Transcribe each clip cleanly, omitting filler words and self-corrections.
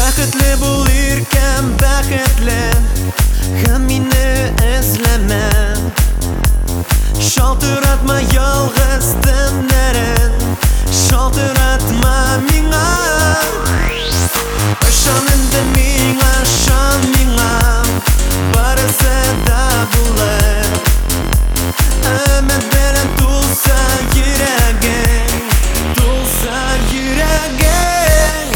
Бәхетле бул иркем, бәхетле, һәм мине эзләмә. Шалтыратма ялгыз төннәрен, шалтыратма миңа. Ышан инде миңа, ышан миңа, барысы да булыр. Өмет белән тулса йөрәгең, тулса йөрәгең.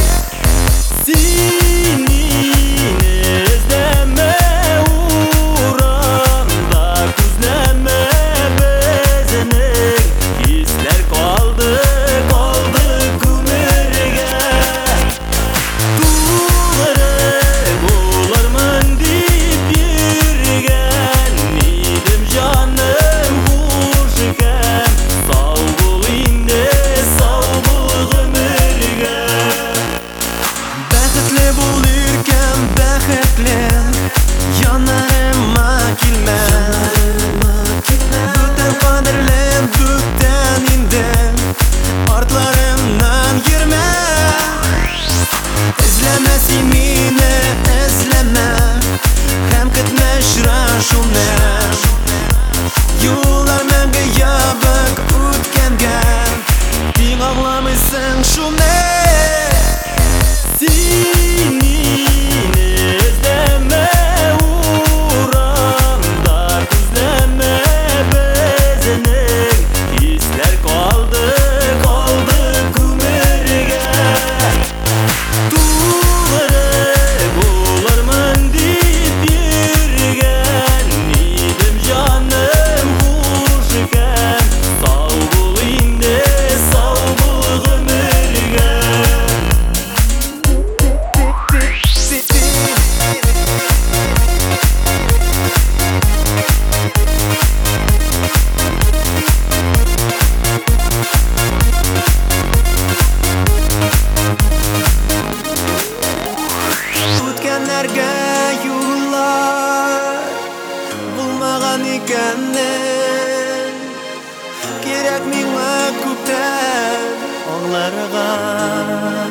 Сине эзләмә урамда, күзләмә безнең хисләр калды күмергә. Тулыры булырмын дип йөргән идем, җаным хуш икән. Сау бул инде, сау бул гомергә. Бәхетле бул иркем, бәхетле, янарыма килмә. Бүтән кадерлем, бүтән инде, артларымнан йөрмә. Эзләмә син мине, эзләмә, һәм көтмә очрашуны. Юллар мәңге ябык үткәнгә, тик аңламыйсың шуны. Сине эзләмә урамда, күзләмә безнең хисләр калды күмергә. Тулыры булырмын дип йөргән идем, җаным хуш икән. Сау бул инде, сау бул гомергә. Үткәннәргә юллар булмаган икәнен, кирәк миңа күптән аңларга.